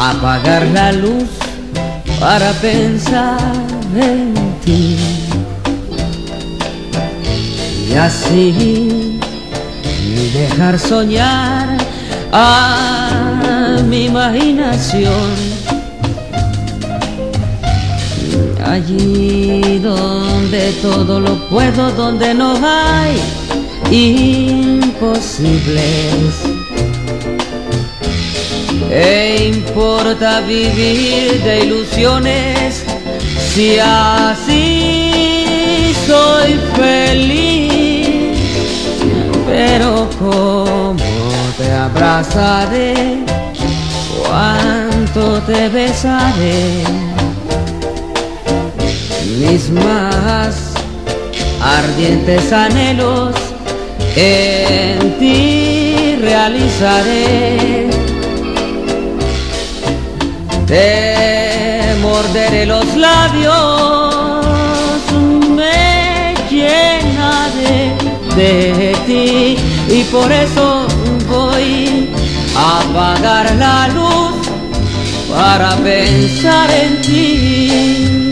apagar la luz para pensar en ti. Y así dejar soñar a mi imaginación, allí donde todo lo puedo, donde no hay imposibles. ¿Qué importa vivir de ilusiones si así soy feliz? Pero cómo te abrazaré, cuánto te besaré, mis más ardientes anhelos en ti realizaré. Te morderé los labios, me llenaré de ti, y por eso voy a apagar la luz para pensar en ti.